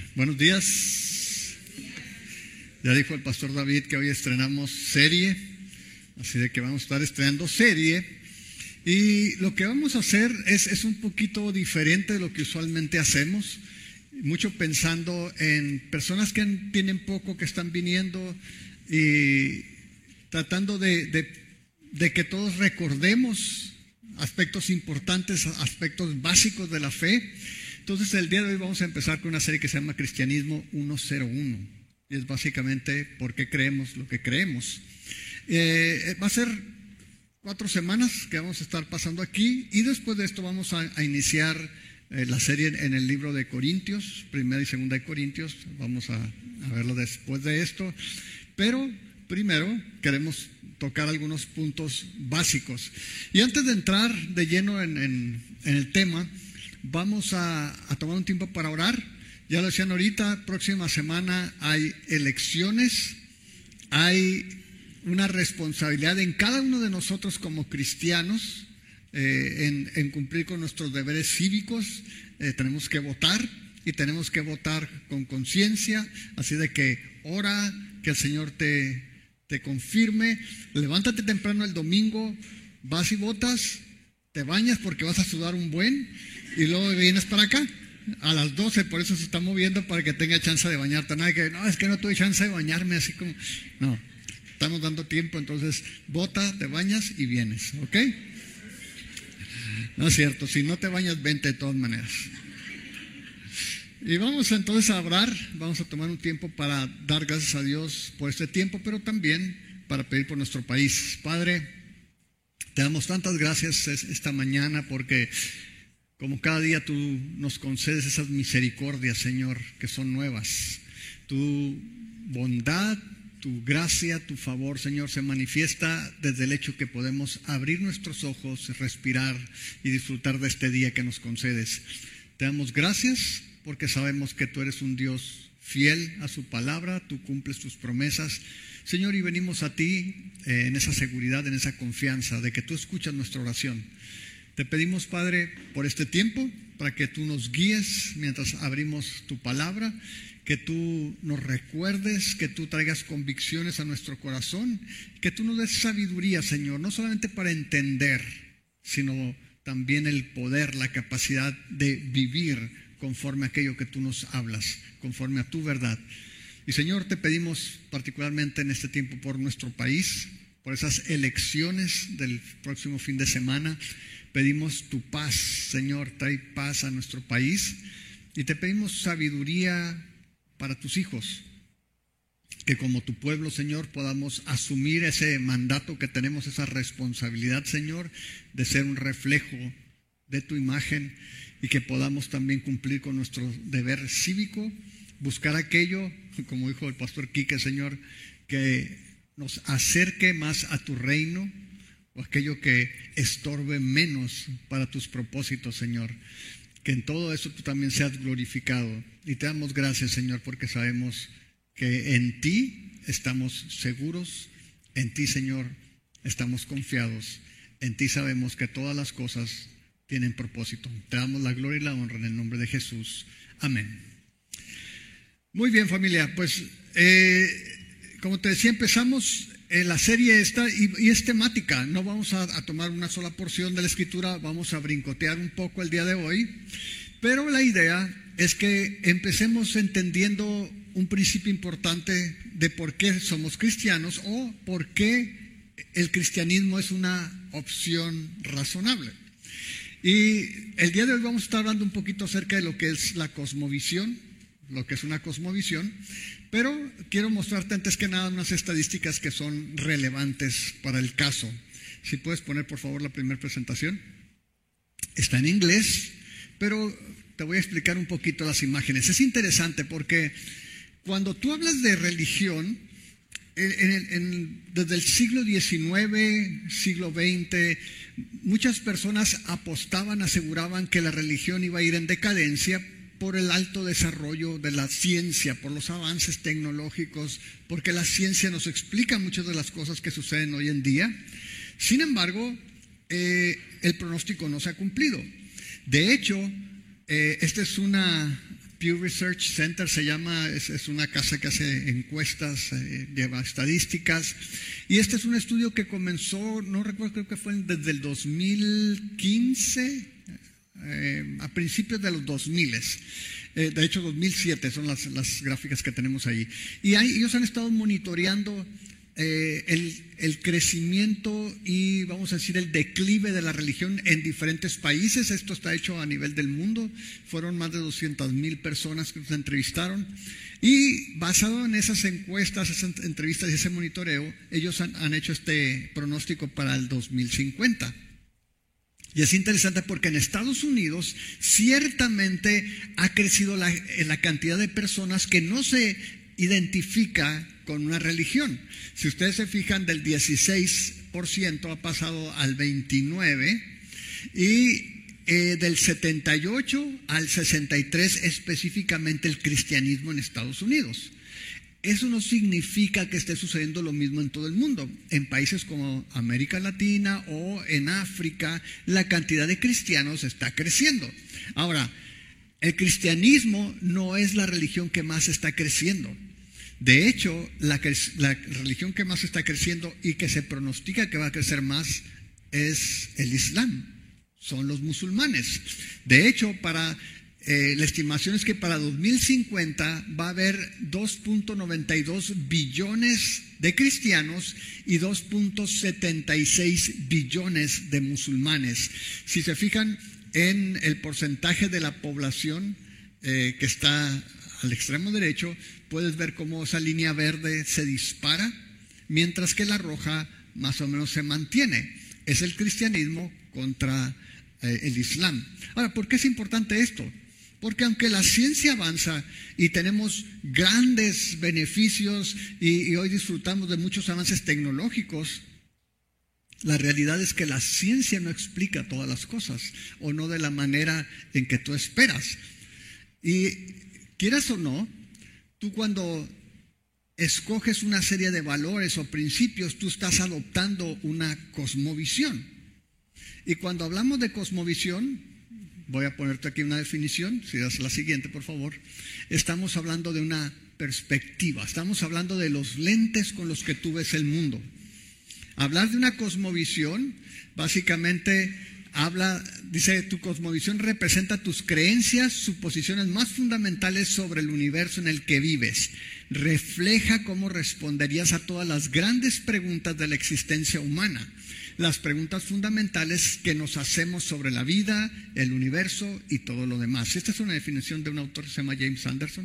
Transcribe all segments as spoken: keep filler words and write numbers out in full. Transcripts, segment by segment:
Buenos días. Ya dijo el pastor David que hoy estrenamos serie, así de que vamos a estar estrenando serie. Y lo que vamos a hacer es, es un poquito diferente de lo que usualmente hacemos, mucho pensando en personas que tienen poco, que están viniendo y tratando de, de, de que todos recordemos aspectos importantes, aspectos básicos de la fe. Entonces el día de hoy vamos a empezar con una serie que se llama Cristianismo ciento uno. Y es básicamente por qué creemos lo que creemos. Eh, va a ser cuatro semanas que vamos a estar pasando aquí, y después de esto vamos a, a iniciar eh, la serie en, en el libro de Corintios, primera y segunda de Corintios. Vamos a, a verlo después de esto, pero primero queremos tocar algunos puntos básicos. Y antes de entrar de lleno en, en, en el tema, vamos a, a tomar un tiempo para orar. Ya lo decían ahorita, próxima semana hay elecciones, hay una responsabilidad en cada uno de nosotros como cristianos eh, en, en cumplir con nuestros deberes cívicos. Eh, tenemos que votar y tenemos que votar con conciencia, así de que ora, que el Señor te, te confirme. Levántate temprano el domingo, vas y votas, te bañas porque vas a sudar un buen y luego vienes para acá a las doce, por eso se está moviendo para que tenga chance de bañarte. Nada que, no, es que no tuve chance de bañarme, así como, no. Estamos dando tiempo, entonces vota, te bañas y vienes, ¿ok? No es cierto, si no te bañas, vente de todas maneras. Y vamos entonces a orar, vamos a tomar un tiempo para dar gracias a Dios por este tiempo, pero también para pedir por nuestro país. Padre, te damos tantas gracias esta mañana porque como cada día tú nos concedes esas misericordias, Señor, que son nuevas. Tu bondad, tu gracia, tu favor, Señor, se manifiesta desde el hecho que podemos abrir nuestros ojos, respirar y disfrutar de este día que nos concedes. Te damos gracias porque sabemos que tú eres un Dios fiel a su palabra, tú cumples tus promesas, Señor, y venimos a ti eh, en esa seguridad, en esa confianza de que tú escuchas nuestra oración. Te pedimos, Padre, por este tiempo, para que tú nos guíes mientras abrimos tu palabra, que tú nos recuerdes, que tú traigas convicciones a nuestro corazón, que tú nos des sabiduría, Señor, no solamente para entender, sino también el poder, la capacidad de vivir conforme a aquello que tú nos hablas, conforme a tu verdad. Y Señor, te pedimos particularmente en este tiempo por nuestro país, por esas elecciones del próximo fin de semana. Pedimos tu paz, Señor, trae paz a nuestro país, y te pedimos sabiduría para tus hijos, que como tu pueblo, Señor, podamos asumir ese mandato que tenemos, esa responsabilidad, Señor, de ser un reflejo de tu imagen, y que podamos también cumplir con nuestro deber cívico, buscar aquello, como dijo el pastor Quique, Señor, que nos acerque más a tu reino, o aquello que estorbe menos para tus propósitos, Señor. Que en todo eso tú también seas glorificado. Y te damos gracias, Señor, porque sabemos que en ti estamos seguros, en ti, Señor, estamos confiados, en ti sabemos que todas las cosas tienen propósito. Te damos la gloria y la honra en el nombre de Jesús. Amén. Muy bien, familia, pues eh, como te decía, empezamos eh, la serie esta y, y es temática. No vamos a, a tomar una sola porción de la Escritura, vamos a brincotear un poco el día de hoy, pero la idea es que empecemos entendiendo un principio importante de por qué somos cristianos o por qué el cristianismo es una opción razonable. Y el día de hoy vamos a estar hablando un poquito acerca de lo que es la cosmovisión, lo que es una cosmovisión, pero quiero mostrarte antes que nada unas estadísticas que son relevantes para el caso. Si puedes poner por favor la primera presentación. Está en inglés, pero te voy a explicar un poquito las imágenes. Es interesante porque cuando tú hablas de religión, en, en, en, desde el siglo diecinueve, siglo veinte, muchas personas apostaban, aseguraban que la religión iba a ir en decadencia por el alto desarrollo de la ciencia, por los avances tecnológicos, porque la ciencia nos explica muchas de las cosas que suceden hoy en día. Sin embargo, eh, el pronóstico no se ha cumplido. De hecho, eh, esta es una Pew Research Center se llama, es, es una casa que hace encuestas, eh, lleva estadísticas, y este es un estudio que comenzó, no recuerdo, creo que fue desde el dos mil quince, eh, a principios de los dos mil. Eh, de hecho, dos mil siete son las, las gráficas que tenemos ahí. Y ahí ellos han estado monitoreando eh, el, el crecimiento y, vamos a decir, el declive de la religión en diferentes países. Esto está hecho a nivel del mundo. Fueron más de doscientas mil personas que nos entrevistaron. Y basado en esas encuestas, esas entrevistas y ese monitoreo, ellos han, han hecho este pronóstico para el dos mil cincuenta. Y es interesante porque en Estados Unidos ciertamente ha crecido la, la cantidad de personas que no se identifica con una religión. Si ustedes se fijan, del dieciséis por ciento ha pasado al veintinueve por ciento y eh, del setenta y ocho por ciento al sesenta y tres por ciento específicamente el cristianismo en Estados Unidos. Eso no significa que esté sucediendo lo mismo en todo el mundo. En países como América Latina o en África, la cantidad de cristianos está creciendo. Ahora, el cristianismo no es la religión que más está creciendo. De hecho, la, la religión que más está creciendo y que se pronostica que va a crecer más es el Islam. Son los musulmanes. De hecho, para... Eh, la estimación es que para dos mil cincuenta va a haber dos punto noventa y dos billones de cristianos y dos punto setenta y seis billones de musulmanes. Si se fijan en el porcentaje de la población eh, que está al extremo derecho, puedes ver cómo esa línea verde se dispara, mientras que la roja más o menos se mantiene. Es el cristianismo contra eh, el Islam. Ahora, ¿por qué es importante esto? Porque aunque la ciencia avanza y tenemos grandes beneficios y, y hoy disfrutamos de muchos avances tecnológicos, la realidad es que la ciencia no explica todas las cosas o no de la manera en que tú esperas. Y quieras o no, tú cuando escoges una serie de valores o principios, tú estás adoptando una cosmovisión. Y cuando hablamos de cosmovisión, voy a ponerte aquí una definición, si das la siguiente, por favor. Estamos hablando de una perspectiva, estamos hablando de los lentes con los que tú ves el mundo. Hablar de una cosmovisión, básicamente habla, dice, tu cosmovisión representa tus creencias, suposiciones más fundamentales sobre el universo en el que vives. Refleja cómo responderías a todas las grandes preguntas de la existencia humana. Las preguntas fundamentales que nos hacemos sobre la vida, el universo y todo lo demás. Esta es una definición de un autor que se llama James Anderson.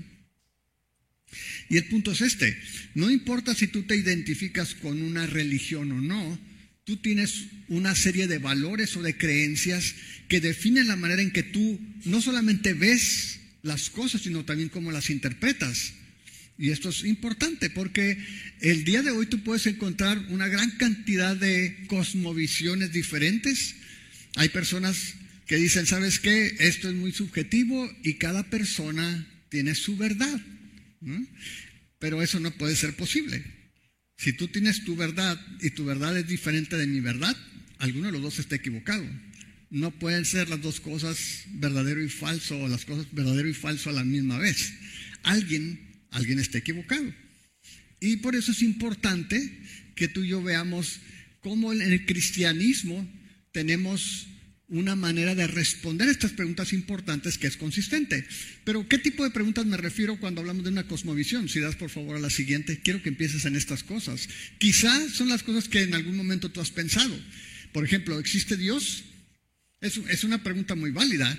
Y el punto es este: no importa si tú te identificas con una religión o no, tú tienes una serie de valores o de creencias que definen la manera en que tú no solamente ves las cosas, sino también cómo las interpretas. Y esto es importante porque el día de hoy tú puedes encontrar una gran cantidad de cosmovisiones diferentes. Hay personas que dicen, ¿sabes qué? Esto es muy subjetivo y cada persona tiene su verdad, ¿no? Pero eso no puede ser posible. Si tú tienes tu verdad y tu verdad es diferente de mi verdad, alguno de los dos está equivocado. No pueden ser las dos cosas verdadero y falso o las cosas verdadero y falso a la misma vez. Alguien Alguien está equivocado. Y por eso es importante que tú y yo veamos cómo en el cristianismo tenemos una manera de responder a estas preguntas importantes que es consistente. Pero ¿qué tipo de preguntas me refiero cuando hablamos de una cosmovisión? Si das por favor a la siguiente, quiero que empieces en estas cosas. Quizás son las cosas que en algún momento tú has pensado. Por ejemplo, ¿existe Dios? Es, es una pregunta muy válida.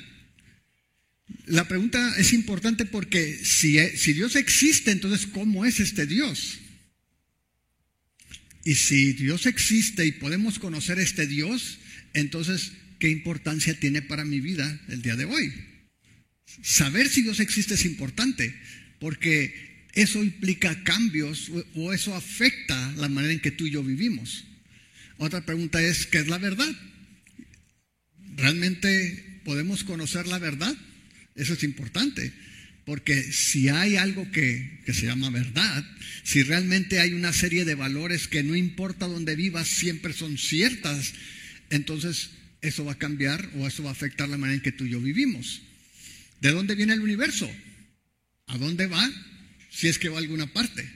La pregunta es importante porque si, si Dios existe, entonces ¿cómo es este Dios? Y si Dios existe y podemos conocer este Dios, entonces ¿qué importancia tiene para mi vida el día de hoy? Saber si Dios existe es importante porque eso implica cambios o, o eso afecta la manera en que tú y yo vivimos. Otra pregunta es, ¿qué es la verdad? ¿Realmente podemos conocer la verdad? Eso es importante, porque si hay algo que, que se llama verdad, si realmente hay una serie de valores que no importa dónde vivas, siempre son ciertas, entonces eso va a cambiar o eso va a afectar la manera en que tú y yo vivimos. ¿De dónde viene el universo? ¿A dónde va? Si es que va a alguna parte.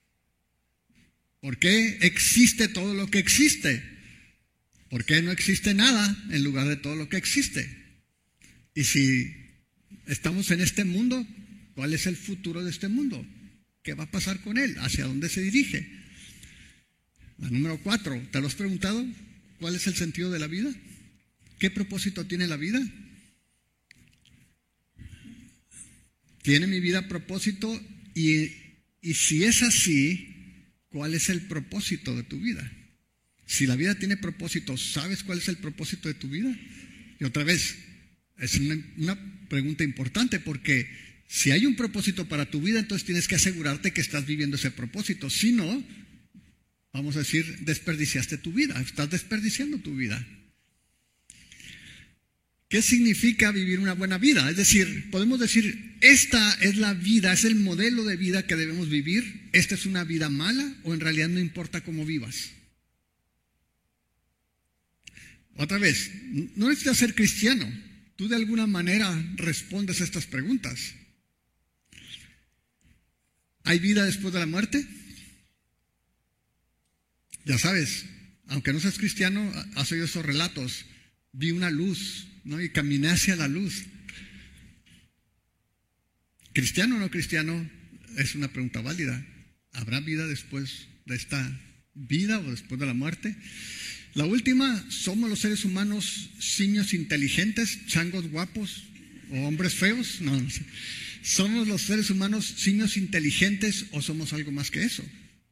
¿Por qué existe todo lo que existe? ¿Por qué no existe nada en lugar de todo lo que existe? Y si estamos en este mundo, ¿cuál es el futuro de este mundo? ¿Qué va a pasar con él? ¿Hacia dónde se dirige? La número cuatro, ¿te lo has preguntado? ¿Cuál es el sentido de la vida? ¿Qué propósito tiene la vida? ¿Tiene mi vida propósito? Y, y si es así, ¿cuál es el propósito de tu vida? Si la vida tiene propósito, ¿sabes cuál es el propósito de tu vida? Y otra vez, es una, una pregunta importante, porque si hay un propósito para tu vida, entonces tienes que asegurarte que estás viviendo ese propósito. Si no, vamos a decir, desperdiciaste tu vida, estás desperdiciando tu vida. ¿Qué significa vivir una buena vida? Es decir, podemos decir, esta es la vida, es el modelo de vida que debemos vivir. ¿Esta es una vida mala o en realidad no importa cómo vivas? Otra vez, no necesitas ser cristiano. Tú de alguna manera respondes a estas preguntas. ¿Hay vida después de la muerte? Ya sabes, aunque no seas cristiano, has oído esos relatos. Vi una luz, ¿no? Y caminé hacia la luz. ¿Cristiano o no cristiano? Es una pregunta válida. ¿Habrá vida después de esta vida o después de la muerte? La última, ¿somos los seres humanos simios inteligentes, changos guapos o hombres feos? No, no sé. ¿Somos los seres humanos simios inteligentes o somos algo más que eso?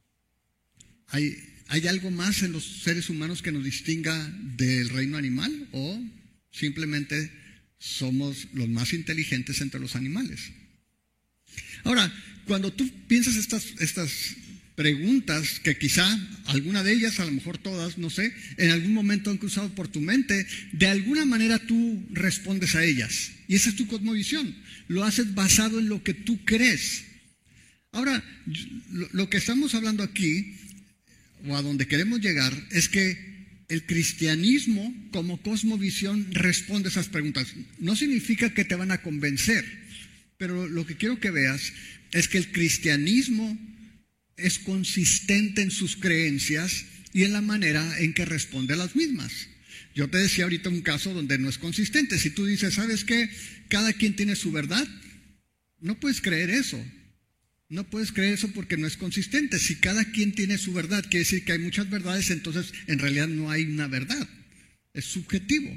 ¿Hay, ¿Hay algo más en los seres humanos que nos distinga del reino animal o simplemente somos los más inteligentes entre los animales? Ahora, cuando tú piensas estas, estas preguntas, que quizá alguna de ellas, a lo mejor todas, no sé, en algún momento han cruzado por tu mente, de alguna manera tú respondes a ellas. Y esa es tu cosmovisión. Lo haces basado en lo que tú crees. Ahora, lo, lo que estamos hablando aquí, o a donde queremos llegar, es que el cristianismo como cosmovisión responde a esas preguntas. No significa que te van a convencer, pero lo que quiero que veas es que el cristianismo es consistente en sus creencias y en la manera en que responde a las mismas. Yo te decía ahorita un caso donde no es consistente. Si tú dices, ¿sabes qué? Cada quien tiene su verdad, no puedes creer eso. No puedes creer eso porque no es consistente. Si cada quien tiene su verdad, quiere decir que hay muchas verdades, entonces en realidad no hay una verdad. Es subjetivo.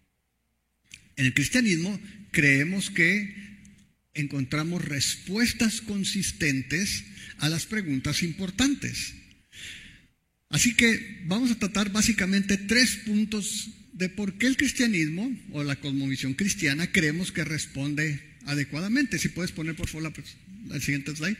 En el cristianismo creemos que encontramos respuestas consistentes a las preguntas importantes. Así que vamos a tratar básicamente tres puntos de por qué el cristianismo o la cosmovisión cristiana creemos que responde adecuadamente. Si puedes poner por favor la, la siguiente slide.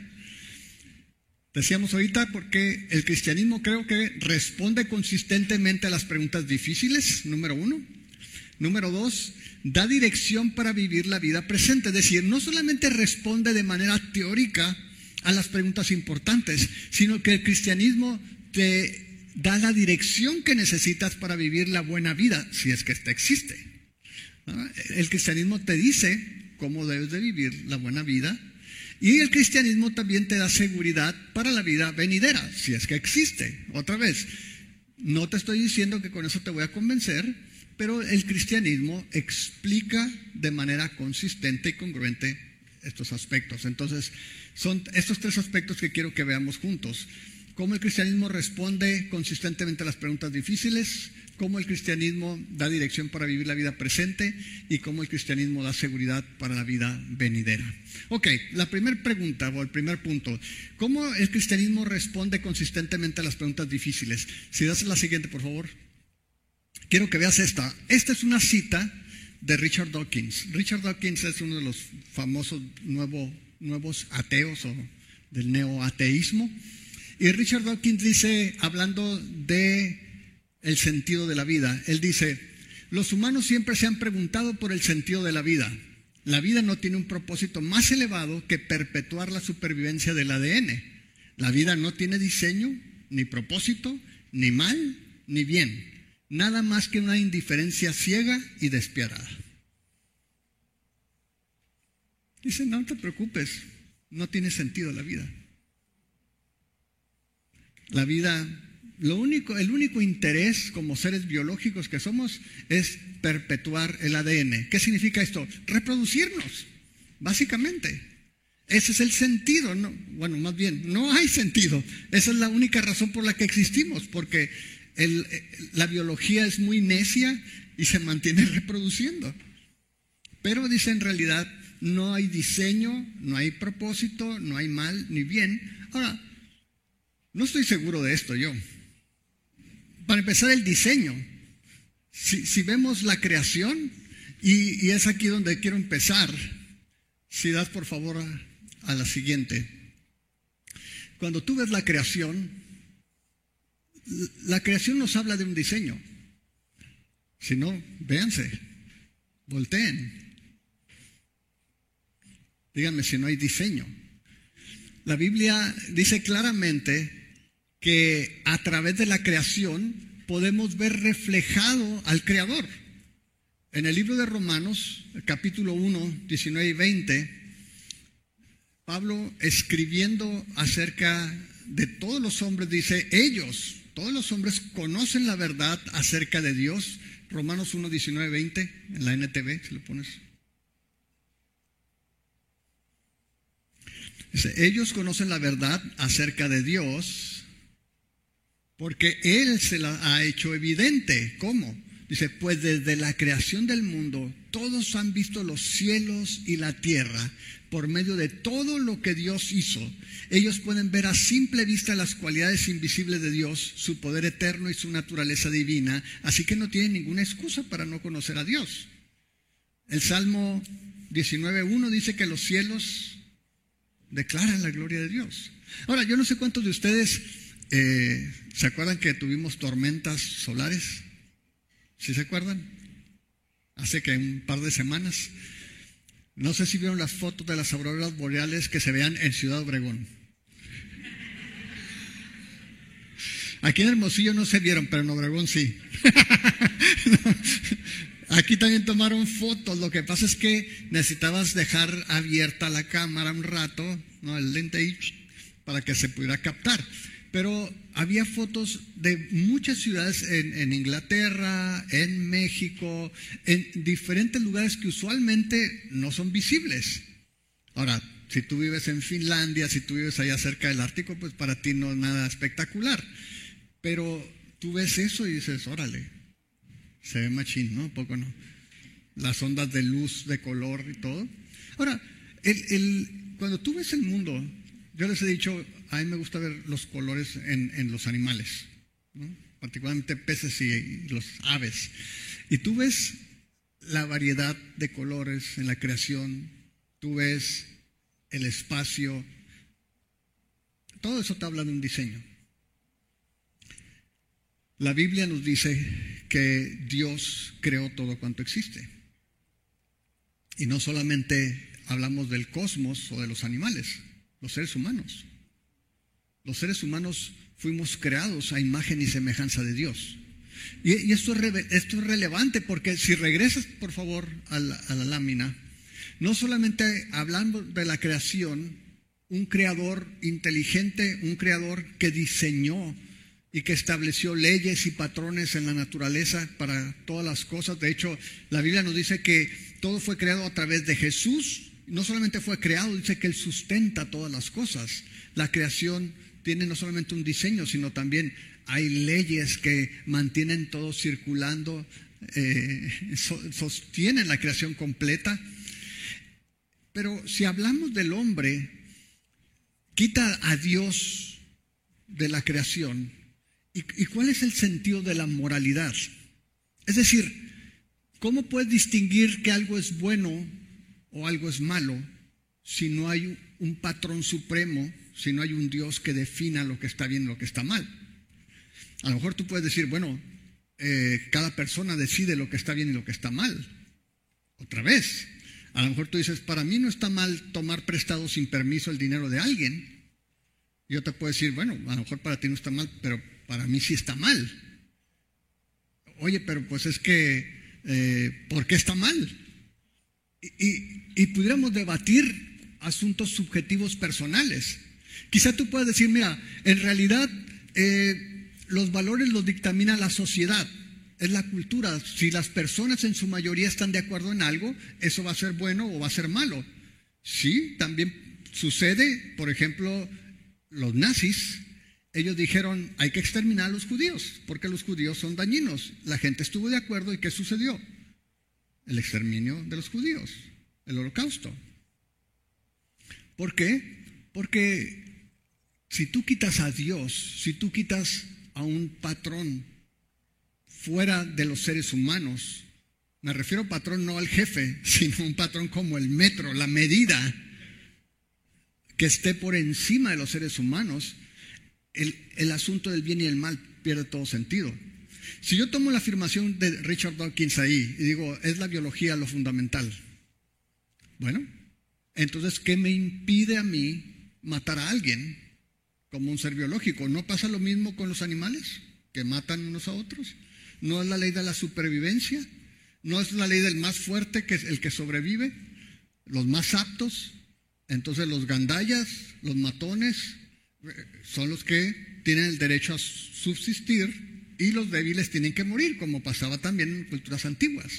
Decíamos ahorita porque el cristianismo creo que responde consistentemente a las preguntas difíciles, número uno. Número dos, da dirección para vivir la vida presente. Es decir, no solamente responde de manera teórica a las preguntas importantes, sino que el cristianismo te da la dirección que necesitas para vivir la buena vida, si es que ésta existe. El cristianismo te dice cómo debes de vivir la buena vida, y el cristianismo también te da seguridad para la vida venidera, si es que existe. Otra vez, no te estoy diciendo que con eso te voy a convencer, pero el cristianismo explica de manera consistente y congruente estos aspectos. Entonces, son estos tres aspectos que quiero que veamos juntos. Cómo el cristianismo responde consistentemente a las preguntas difíciles, cómo el cristianismo da dirección para vivir la vida presente y cómo el cristianismo da seguridad para la vida venidera. Ok, la primera pregunta o el primer punto. ¿Cómo el cristianismo responde consistentemente a las preguntas difíciles? Si das la siguiente, por favor. Quiero que veas esta. Esta es una cita de Richard Dawkins. Richard Dawkins es uno de los famosos nuevo, nuevos ateos o del neoateísmo. Y Richard Dawkins dice, hablando de el sentido de la vida, él dice, los humanos siempre se han preguntado por el sentido de la vida. La vida no tiene un propósito más elevado que perpetuar la supervivencia del A D N. La vida no tiene diseño, ni propósito, ni mal, ni bien. Nada más que una indiferencia ciega y despiadada. Dice, no te preocupes, no tiene sentido la vida. La vida, lo único, el único interés como seres biológicos que somos es perpetuar el A D N. ¿Qué significa esto? Reproducirnos, básicamente. Ese es el sentido. No, bueno, más bien, no hay sentido. Esa es la única razón por la que existimos, porque el, la biología es muy necia y se mantiene reproduciendo. Pero dice, en realidad no hay diseño, no hay propósito, no hay mal ni bien. Ahora, no estoy seguro de esto yo. Para empezar, el diseño. Si, si vemos la creación, y, y es aquí donde quiero empezar, si das por favor a, a la siguiente. Cuando tú ves la creación, la creación nos habla de un diseño. Si no, véanse, volteen. Díganme si no hay diseño. La Biblia dice claramente que a través de la creación podemos ver reflejado al Creador. En el libro de Romanos, capítulo uno, diecinueve y veinte, Pablo, escribiendo acerca de todos los hombres, dice, ellos, todos los hombres conocen la verdad acerca de Dios. Romanos uno, diecinueve, veinte, en la N T V, si lo pones. Dice, ellos conocen la verdad acerca de Dios porque Él se la ha hecho evidente. ¿Cómo? Dice, pues desde la creación del mundo todos han visto los cielos y la tierra por medio de todo lo que Dios hizo. Ellos pueden ver a simple vista las cualidades invisibles de Dios, su poder eterno y su naturaleza divina, así que no tienen ninguna excusa para no conocer a Dios. El Salmo diecinueve uno dice que los cielos declaran la gloria de Dios. Ahora, yo no sé cuántos de ustedes eh, se acuerdan que tuvimos tormentas solares. ¿Sí se acuerdan? Hace que un par de semanas. No sé si vieron las fotos de las auroras boreales que se vean en Ciudad Obregón. Aquí en Hermosillo no se vieron, pero en Obregón sí. No. Aquí también tomaron fotos. Lo que pasa es que necesitabas dejar abierta la cámara un rato, ¿no? El lente, para que se pudiera captar. Pero había fotos de muchas ciudades en, en Inglaterra, en México, en diferentes lugares que usualmente no son visibles. Ahora, si tú vives en Finlandia, si tú vives allá cerca del Ártico, pues para ti no es nada espectacular. Pero tú ves eso y dices, órale, se ve machín, ¿no? ¿Poco no? Las ondas de luz, de color y todo. Ahora, el, el, cuando tú ves el mundo, yo les he dicho, a mí me gusta ver los colores en, en los animales, ¿no? Particularmente peces y, y los aves. Y tú ves la variedad de colores en la creación, tú ves el espacio, todo eso te habla de un diseño. La Biblia nos dice que Dios creó todo cuanto existe. Y no solamente hablamos del cosmos o de los animales, los seres humanos. Los seres humanos fuimos creados a imagen y semejanza de Dios. Y, y esto, es re, esto es relevante porque si regresas, por favor, a la, a la lámina, no solamente hablando de la creación, un creador inteligente, un creador que diseñó y que estableció leyes y patrones en la naturaleza para todas las cosas. De hecho, la Biblia nos dice que todo fue creado a través de Jesús. No solamente fue creado, dice que Él sustenta todas las cosas. La creación tiene no solamente un diseño, sino también hay leyes que mantienen todo circulando, eh, sostienen la creación completa. Pero si hablamos del hombre, quita a Dios de la creación. ¿Y, y cuál es el sentido de la moralidad? Es decir, ¿cómo puedes distinguir que algo es bueno o algo es malo si no hay un patrón supremo, si no hay un Dios que defina lo que está bien y lo que está mal? A lo mejor tú puedes decir, bueno, eh, cada persona decide lo que está bien y lo que está mal. Otra vez, a lo mejor tú dices, para mí no está mal tomar prestado sin permiso el dinero de alguien. Yo te puedo decir, bueno, a lo mejor para ti no está mal, pero para mí sí está mal. Oye, pero pues es que, eh, ¿por qué está mal? Y, y, y pudiéramos debatir asuntos subjetivos personales. Quizá tú puedas decir, mira, en realidad eh, los valores los dictamina la sociedad, es la cultura. Si las personas en su mayoría están de acuerdo en algo, eso va a ser bueno o va a ser malo. Sí, también sucede, por ejemplo, los nazis, ellos dijeron, hay que exterminar a los judíos, porque los judíos son dañinos. La gente estuvo de acuerdo, ¿y qué sucedió? El exterminio de los judíos, el holocausto. ¿Por qué? Porque si tú quitas a Dios, si tú quitas a un patrón fuera de los seres humanos, me refiero patrón no al jefe, sino un patrón como el metro, la medida que esté por encima de los seres humanos, el, el asunto del bien y el mal pierde todo sentido. Si yo tomo la afirmación de Richard Dawkins ahí y digo, es la biología lo fundamental, bueno, entonces, ¿qué me impide a mí matar a alguien como un ser biológico? ¿No pasa lo mismo con los animales que matan unos a otros? ¿No es la ley de la supervivencia? ¿No es la ley del más fuerte, que es el que sobrevive? Los más aptos. Entonces los gandayas, los matones, son los que tienen el derecho a subsistir y los débiles tienen que morir, como pasaba también en culturas antiguas.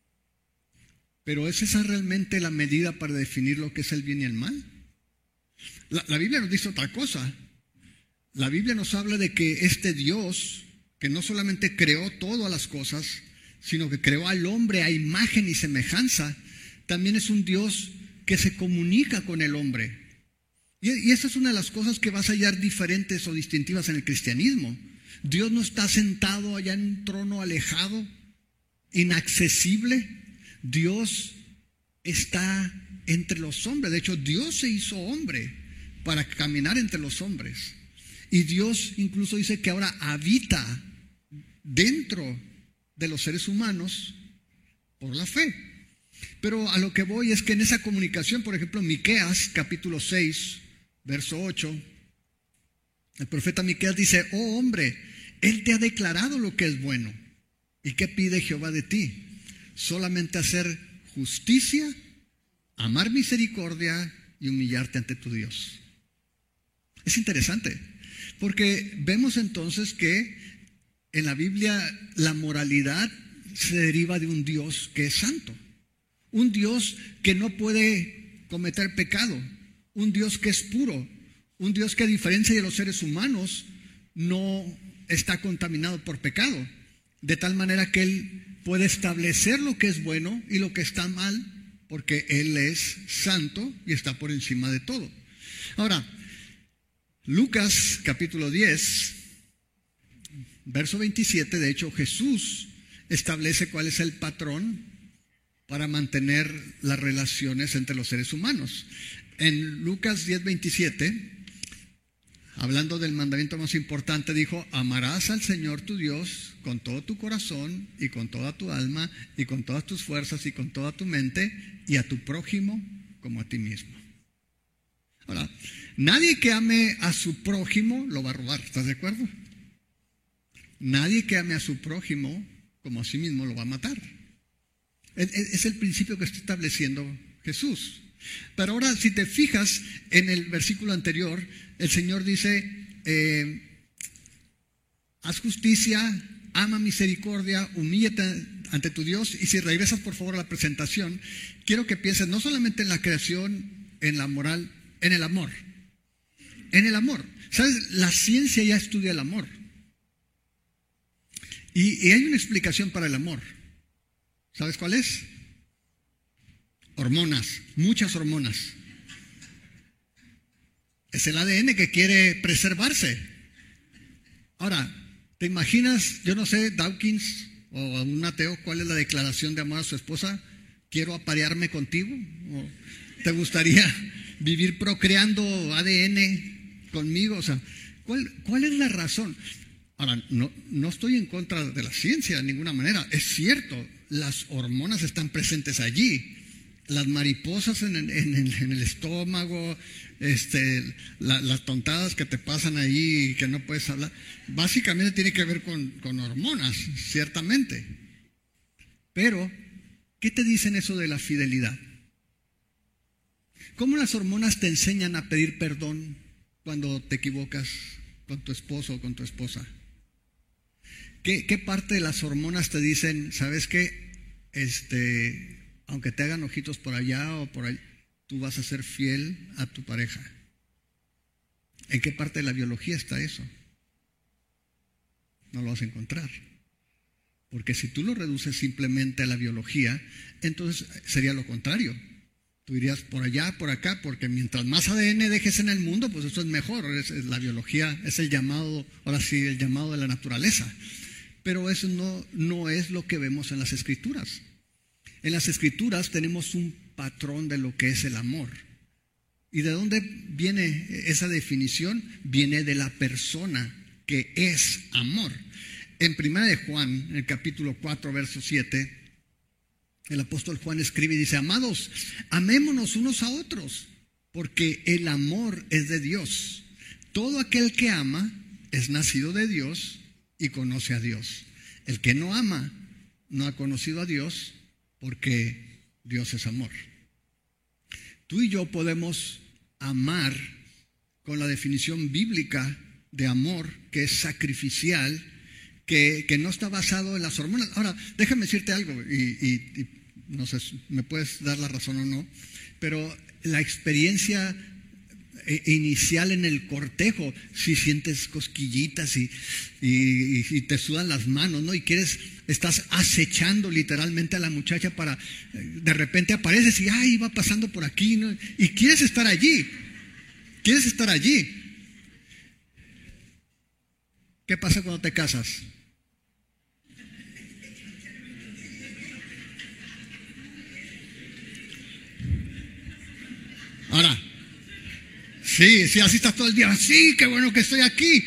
Pero ¿es esa realmente la medida para definir lo que es el bien y el mal? La, la Biblia nos dice otra cosa. La Biblia nos habla de que este Dios, que no solamente creó todas las cosas, sino que creó al hombre a imagen y semejanza, también es un Dios que se comunica con el hombre. Y, y esa es una de las cosas que vas a hallar diferentes o distintivas en el cristianismo. Dios no está sentado allá en un trono alejado, inaccesible. Dios está entre los hombres. De hecho, Dios se hizo hombre para caminar entre los hombres. Y Dios incluso dice que ahora habita dentro de los seres humanos por la fe. Pero a lo que voy es que en esa comunicación, por ejemplo, Miqueas capítulo seis, verso ocho, el profeta Miqueas dice, oh hombre, Él te ha declarado lo que es bueno. ¿Y qué pide Jehová de ti? Solamente hacer justicia, amar misericordia y humillarte ante tu Dios. Es interesante, porque vemos entonces que en la Biblia la moralidad se deriva de un Dios que es santo, un Dios que no puede cometer pecado, un Dios que es puro, un Dios que a diferencia de los seres humanos no está contaminado por pecado, de tal manera que Él puede establecer lo que es bueno y lo que está mal, porque Él es santo y está por encima de todo. Ahora, Lucas capítulo diez, verso veintisiete, de hecho Jesús establece cuál es el patrón para mantener las relaciones entre los seres humanos. En Lucas diez, veintisiete, hablando del mandamiento más importante, dijo, amarás al Señor tu Dios con todo tu corazón y con toda tu alma y con todas tus fuerzas y con toda tu mente y a tu prójimo como a ti mismo. Ahora, nadie que ame a su prójimo lo va a robar, ¿estás de acuerdo? Nadie que ame a su prójimo como a sí mismo lo va a matar. Es, es el principio que está estableciendo Jesús. Pero ahora, si te fijas en el versículo anterior, el Señor dice, eh, haz justicia, ama misericordia, humíllate ante tu Dios. Y si regresas por favor a la presentación, quiero que pienses no solamente en la creación, en la moral, en el amor. En el amor. ¿Sabes? La ciencia ya estudia el amor. Y, y hay una explicación para el amor. ¿Sabes cuál es? Hormonas, muchas hormonas. Es el A D N que quiere preservarse. Ahora, ¿te imaginas, yo no sé, Dawkins o un ateo, cuál es la declaración de amor a su esposa? ¿Quiero aparearme contigo? ¿O te gustaría vivir procreando A D N conmigo? O sea, ¿cuál, cuál es la razón? Ahora, no, no estoy en contra de la ciencia de ninguna manera. Es cierto, las hormonas están presentes allí. Las mariposas en el, en el, en el estómago, este, la, las tontadas que te pasan ahí y que no puedes hablar, básicamente tiene que ver con, con hormonas, ciertamente. Pero, ¿qué te dicen eso de la fidelidad? ¿Cómo las hormonas te enseñan a pedir perdón cuando te equivocas con tu esposo o con tu esposa? ¿Qué, qué parte de las hormonas te dicen, sabes qué? Este, aunque te hagan ojitos por allá o por allá, tú vas a ser fiel a tu pareja. ¿En qué parte de la biología está eso? No lo vas a encontrar. Porque si tú lo reduces simplemente a la biología, entonces sería lo contrario. Tú irías por allá, por acá, porque mientras más A D N dejes en el mundo, pues eso es mejor. Es, es la biología es el llamado, ahora sí, el llamado de la naturaleza. Pero eso no, no es lo que vemos en las Escrituras. En las Escrituras tenemos un patrón de lo que es el amor. ¿Y de dónde viene esa definición? Viene de la persona que es amor. En Primera de Juan, en el capítulo cuatro, verso siete, el apóstol Juan escribe y dice: amados, amémonos unos a otros, porque el amor es de Dios. Todo aquel que ama es nacido de Dios y conoce a Dios. El que no ama no ha conocido a Dios, porque Dios es amor. Tú y yo podemos amar con la definición bíblica de amor, que es sacrificial, que, que no está basado en las hormonas. Ahora, déjame decirte algo, y, y, y no sé, me puedes dar la razón o no, pero la experiencia inicial en el cortejo, si sientes cosquillitas y, y, y te sudan las manos, ¿no? Y quieres, estás acechando literalmente a la muchacha para, de repente apareces y ay, va pasando por aquí, ¿no? Y quieres estar allí, quieres estar allí. ¿Qué pasa cuando te casas? Ahora, sí, sí, así estás todo el día. Sí, qué bueno que estoy aquí.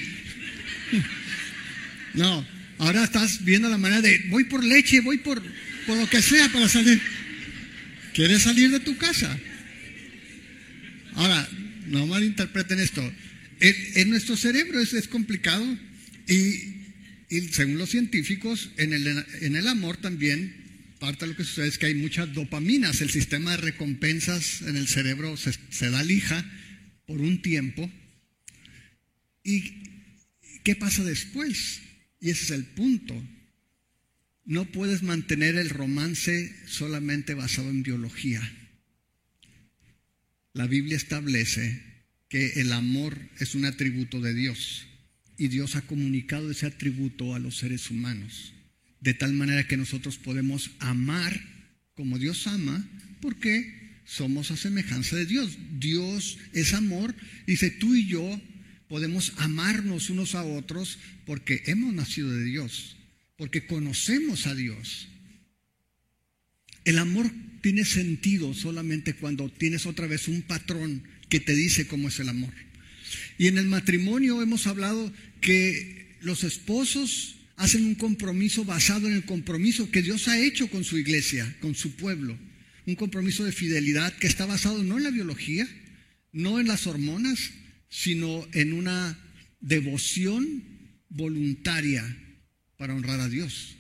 No, ahora estás viendo la manera de, voy por leche, voy por, por lo que sea para salir. ¿Quieres salir de tu casa? Ahora, no malinterpreten esto. En, en nuestro cerebro es, es complicado y, y según los científicos, en el, en el amor también, parte de lo que sucede es que hay muchas dopaminas. El sistema de recompensas en el cerebro se, se da lija por un tiempo. ¿Y qué pasa después? Y ese es el punto. No puedes mantener el romance solamente basado en biología. La Biblia establece que el amor es un atributo de Dios y Dios ha comunicado ese atributo a los seres humanos, de tal manera que nosotros podemos amar como Dios ama, porque somos a semejanza de Dios. Dios es amor. Dice, tú y yo podemos amarnos unos a otros porque hemos nacido de Dios, porque conocemos a Dios. El amor tiene sentido solamente cuando tienes otra vez un patrón que te dice cómo es el amor. Y en el matrimonio hemos hablado que los esposos hacen un compromiso basado en el compromiso que Dios ha hecho con su iglesia, con su pueblo. Un compromiso de fidelidad que está basado no en la biología, no en las hormonas, sino en una devoción voluntaria para honrar a Dios.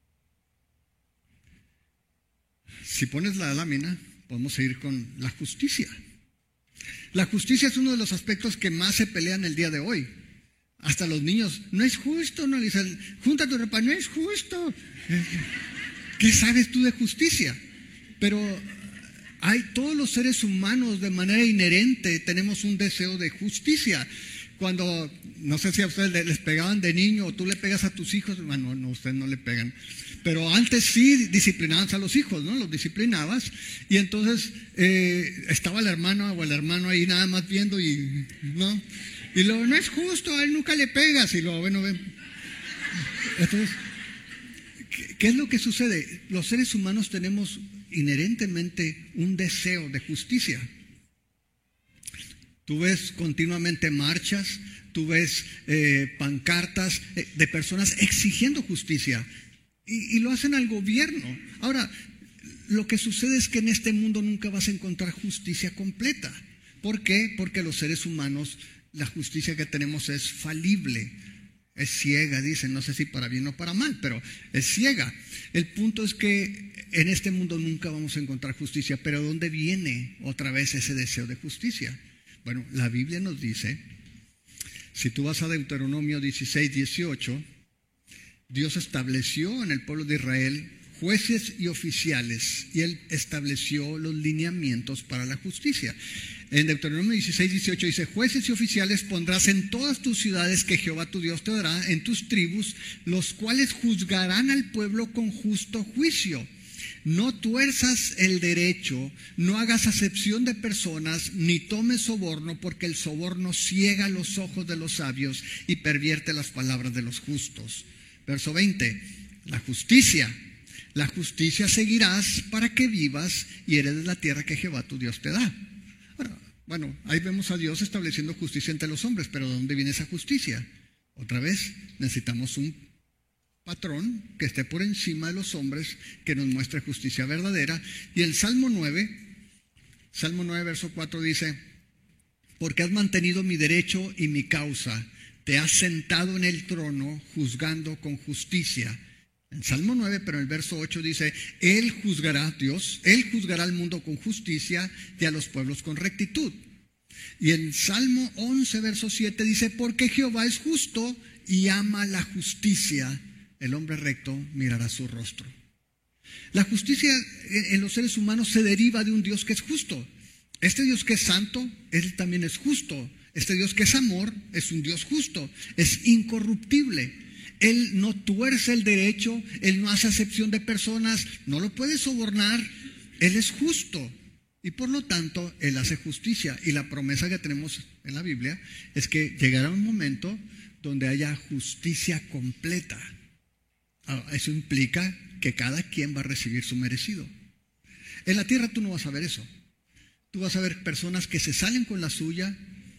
Si pones la lámina, podemos seguir con la justicia. La justicia es uno de los aspectos que más se pelean el día de hoy. Hasta los niños, no es justo, no dicen, junta tu ropa, no es justo. ¿Qué sabes tú de justicia? Pero hay todos los seres humanos de manera inherente tenemos un deseo de justicia. Cuando, no sé si a ustedes les pegaban de niño o tú le pegas a tus hijos, bueno, no, ustedes no le pegan, pero antes sí disciplinabas a los hijos, ¿no? Los disciplinabas y entonces eh, estaba el hermano o el hermano ahí nada más viendo y no, y luego no es justo, a él nunca le pegas y luego, bueno, ven. Entonces, ¿qué, qué es lo que sucede? Los seres humanos tenemos inherentemente un deseo de justicia. Tú ves continuamente marchas, tú ves eh, pancartas eh, de personas exigiendo justicia y, y lo hacen al gobierno. Ahora, lo que sucede es que en este mundo nunca vas a encontrar justicia completa. ¿Por qué? Porque los seres humanos, la justicia que tenemos es falible. Es ciega, dicen, no sé si para bien o para mal, pero es ciega. El punto es que en este mundo nunca vamos a encontrar justicia, pero ¿dónde viene otra vez ese deseo de justicia? Bueno, la Biblia nos dice, si tú vas a Deuteronomio dieciséis, dieciocho, Dios estableció en el pueblo de Israel jueces y oficiales, y Él estableció los lineamientos para la justicia. En Deuteronomio dieciséis, dieciocho dice, jueces y oficiales pondrás en todas tus ciudades que Jehová tu Dios te dará, en tus tribus, los cuales juzgarán al pueblo con justo juicio. No tuerzas el derecho, no hagas acepción de personas, ni tomes soborno, porque el soborno ciega los ojos de los sabios y pervierte las palabras de los justos. Verso veinte, la justicia. La justicia seguirás para que vivas y heredes la tierra que Jehová tu Dios te da. Bueno, bueno, ahí vemos a Dios estableciendo justicia entre los hombres, pero ¿de dónde viene esa justicia? Otra vez, necesitamos un patrón que esté por encima de los hombres, que nos muestre justicia verdadera. Y el Salmo nueve, Salmo nueve, verso cuatro dice, porque has mantenido mi derecho y mi causa, te has sentado en el trono juzgando con justicia. En Salmo nueve, pero en el verso ocho dice, Él juzgará, Dios, Él juzgará al mundo con justicia y a los pueblos con rectitud. Y en Salmo once, verso siete dice, porque Jehová es justo y ama la justicia, el hombre recto mirará su rostro. La justicia en los seres humanos se deriva de un Dios que es justo. Este Dios que es santo, Él también es justo. Este Dios que es amor, es un Dios justo, es incorruptible. Él no tuerce el derecho, Él no hace acepción de personas, no lo puede sobornar, Él es justo y por lo tanto Él hace justicia. Y la promesa que tenemos en la Biblia es que llegará un momento donde haya justicia completa. Eso implica que cada quien va a recibir su merecido. En la tierra tú no vas a ver eso. Tú vas a ver personas que se salen con la suya,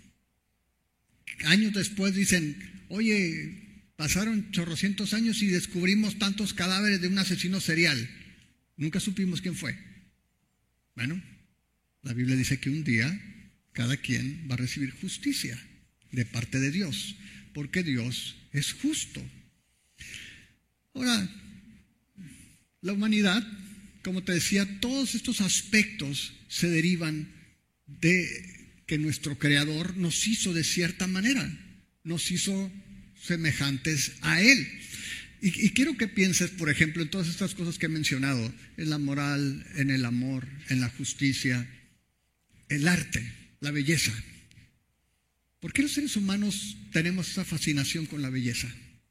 años después dicen, oye, pasaron chorrocientos años y descubrimos tantos cadáveres de un asesino serial. Nunca supimos quién fue. Bueno, la Biblia dice que un día cada quien va a recibir justicia de parte de Dios, porque Dios es justo. Ahora, la humanidad, como te decía, todos estos aspectos se derivan de que nuestro Creador nos hizo de cierta manera, nos hizo semejantes a Él. Y, y quiero que pienses, por ejemplo, en todas estas cosas que he mencionado, en la moral, en el amor, en la justicia, el arte, la belleza. ¿Por qué los seres humanos tenemos esa fascinación con la belleza?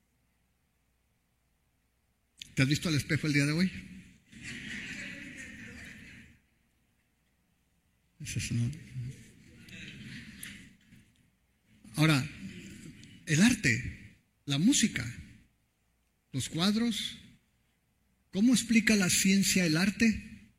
¿Te has visto al espejo el día de hoy? Eso es, ¿no? Ahora, el arte, la música, los cuadros, ¿cómo explica la ciencia el arte?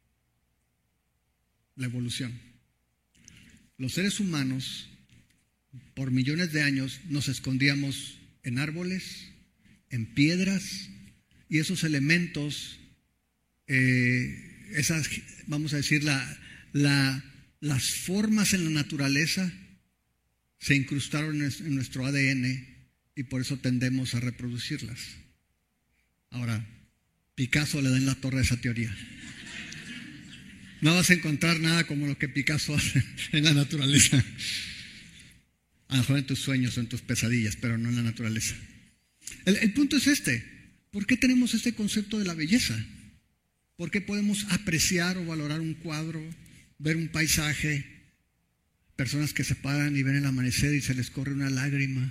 La evolución. Los seres humanos, por millones de años, nos escondíamos en árboles, en piedras, y esos elementos, eh, esas, vamos a decir, la, la, las formas en la naturaleza se incrustaron en nuestro A D N y por eso tendemos a reproducirlas. Ahora, Picasso le da en la torre a esa teoría. No vas a encontrar nada como lo que Picasso hace en la naturaleza. A lo mejor en tus sueños o en tus pesadillas, pero no en la naturaleza. El, el punto es este. ¿Por qué tenemos este concepto de la belleza? ¿Por qué podemos apreciar o valorar un cuadro, ver un paisaje, personas que se paran y ven el amanecer y se les corre una lágrima?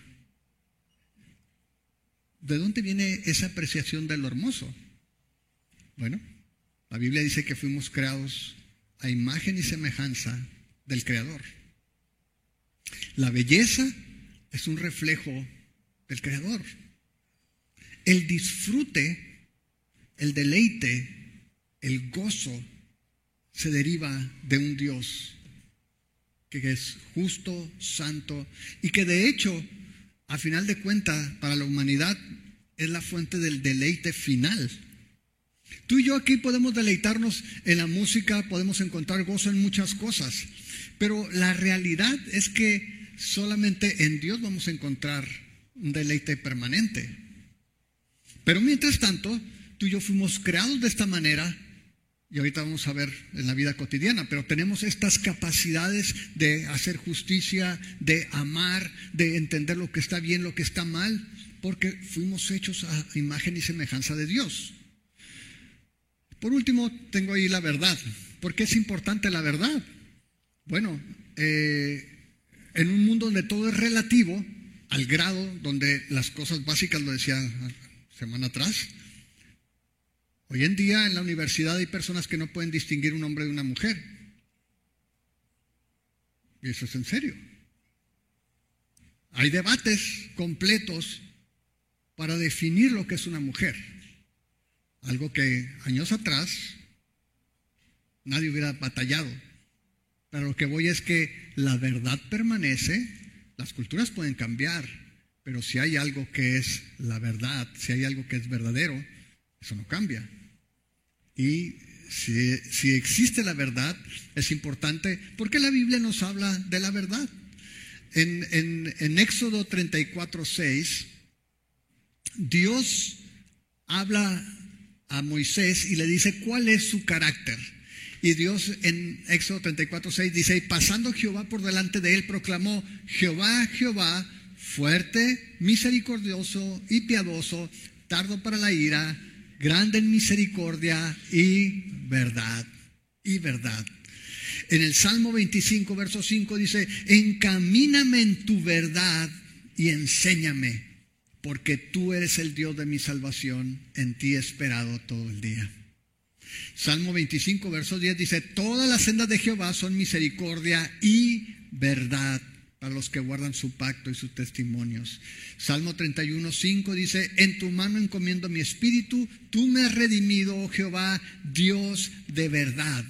¿De dónde viene esa apreciación de lo hermoso? Bueno, la Biblia dice que fuimos creados a imagen y semejanza del Creador. La belleza es un reflejo del Creador. El disfrute, el deleite, el gozo se deriva de un Dios que es justo, santo y que de hecho, a final de cuentas, para la humanidad es la fuente del deleite final. Tú y yo aquí podemos deleitarnos en la música, podemos encontrar gozo en muchas cosas, pero la realidad es que solamente en Dios vamos a encontrar un deleite permanente. Pero mientras tanto, tú y yo fuimos creados de esta manera, y ahorita vamos a ver en la vida cotidiana, pero tenemos estas capacidades de hacer justicia, de amar, de entender lo que está bien, lo que está mal, porque fuimos hechos a imagen y semejanza de Dios. Por último, tengo ahí la verdad. ¿Por qué es importante la verdad? Bueno, eh, en un mundo donde todo es relativo, al grado donde las cosas básicas, lo decía semana atrás, hoy en día en la universidad hay personas que no pueden distinguir un hombre de una mujer. Y eso es en serio. Hay debates completos para definir lo que es una mujer. Algo que años atrás nadie hubiera batallado. Pero lo que voy es que la verdad permanece. Las culturas pueden cambiar, pero si hay algo que es la verdad, si hay algo que es verdadero, eso no cambia. Y si, si existe la verdad, es importante, porque la Biblia nos habla de la verdad. En, en, en Éxodo treinta y cuatro, seis, Dios habla a Moisés y le dice cuál es su carácter. Y Dios en Éxodo treinta y cuatro, seis dice: y pasando Jehová por delante de él, proclamó: Jehová, Jehová, fuerte, misericordioso y piadoso, tardo para la ira, grande en misericordia y verdad. Y verdad. En el Salmo veinticinco, verso cinco dice: encamíname en tu verdad y enséñame, porque tú eres el Dios de mi salvación, en ti he esperado todo el día. Salmo veinticinco, verso diez dice: todas las sendas de Jehová son misericordia y verdad para los que guardan su pacto y sus testimonios. Salmo treinta y uno, cinco dice: en tu mano encomiendo mi espíritu, tú me has redimido, oh Jehová, Dios de verdad.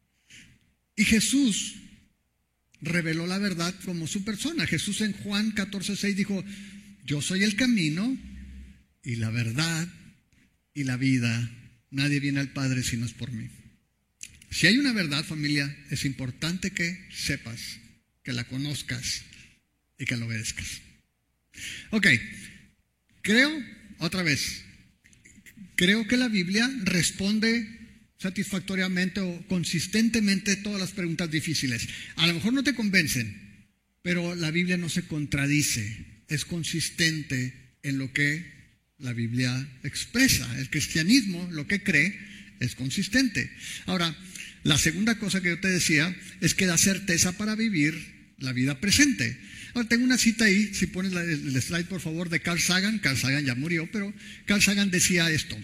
Y Jesús reveló la verdad como su persona. Jesús en Juan catorce, seis dijo: yo soy el camino y la verdad y la vida. Nadie viene al Padre si no es por mí. Si hay una verdad, familia, es importante que sepas, que la conozcas y que la obedezcas. Ok, creo, otra vez, creo que la Biblia responde satisfactoriamente o consistentemente todas las preguntas difíciles. A lo mejor no te convencen, pero la Biblia no se contradice, es consistente en lo que la Biblia expresa. El cristianismo, lo que cree, es consistente. Ahora, la segunda cosa que yo te decía es que da certeza para vivir la vida presente. Ahora, tengo una cita ahí, si pones la, el slide por favor, de Carl Sagan. Carl Sagan ya murió, pero Carl Sagan decía esto: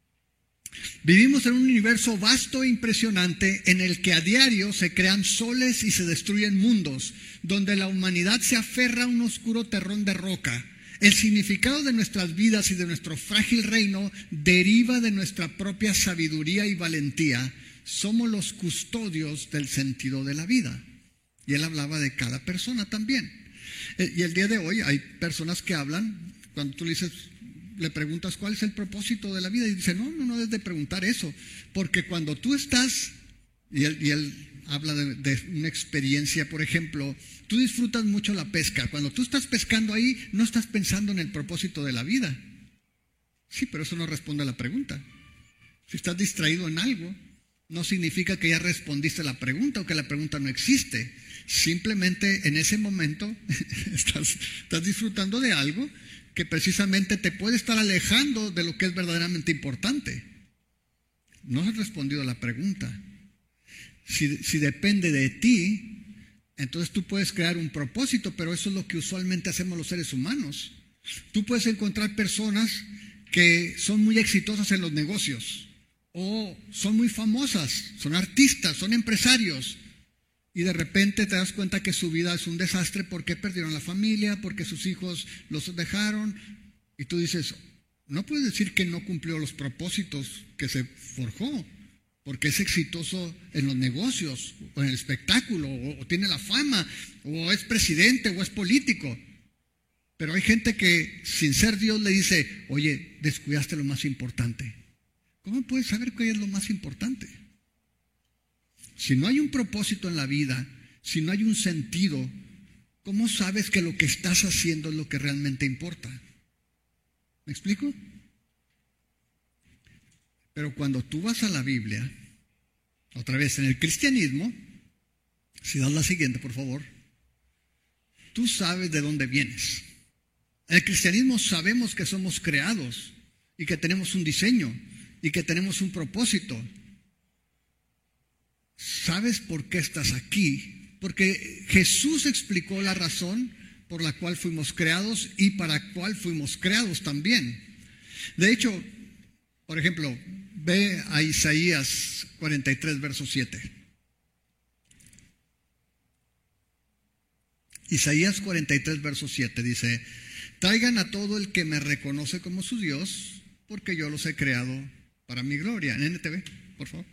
vivimos en un universo vasto e impresionante en el que a diario se crean soles y se destruyen mundos, donde la humanidad se aferra a un oscuro terrón de roca. El significado de nuestras vidas y de nuestro frágil reino deriva de nuestra propia sabiduría y valentía. Somos los custodios del sentido de la vida. Y él hablaba de cada persona también. Y el día de hoy hay personas que hablan, cuando tú le dices, le preguntas cuál es el propósito de la vida, y dice: no, no, no debes de preguntar eso, porque cuando tú estás, y él, y él habla de, de una experiencia, por ejemplo, tú disfrutas mucho la pesca. Cuando tú estás pescando ahí, no estás pensando en el propósito de la vida. Sí, pero eso no responde a la pregunta. Si estás distraído en algo, no significa que ya respondiste la pregunta o que la pregunta no existe. Simplemente en ese momento estás, estás disfrutando de algo que precisamente te puede estar alejando de lo que es verdaderamente importante. No has respondido a la pregunta. Si, si depende de ti, entonces tú puedes crear un propósito, pero eso es lo que usualmente hacemos los seres humanos. Tú puedes encontrar personas que son muy exitosas en los negocios, o son muy famosas, son artistas, son empresarios, y de repente te das cuenta que su vida es un desastre porque perdieron la familia, porque sus hijos los dejaron, y tú dices: no puedes decir que no cumplió los propósitos que se forjó, porque es exitoso en los negocios, o en el espectáculo, o, o tiene la fama, o es presidente, o es político. Pero hay gente que, sin ser Dios, le dice: oye, descuidaste lo más importante. ¿Cómo puedes saber qué es lo más importante? Si no hay un propósito en la vida, si no hay un sentido, ¿cómo sabes que lo que estás haciendo es lo que realmente importa? ¿Me explico? Pero cuando tú vas a la Biblia, otra vez en el cristianismo, si das la siguiente, por favor, tú sabes de dónde vienes. En el cristianismo sabemos que somos creados y que tenemos un diseño y que tenemos un propósito. ¿Sabes por qué estás aquí? Porque Jesús explicó la razón por la cual fuimos creados y para cuál fuimos creados también. De hecho, por ejemplo, ve a Isaías cuarenta y tres, verso siete. Isaías cuarenta y tres, verso siete dice: traigan a todo el que me reconoce como su Dios, porque yo los he creado para mi gloria. En N T V, por favor.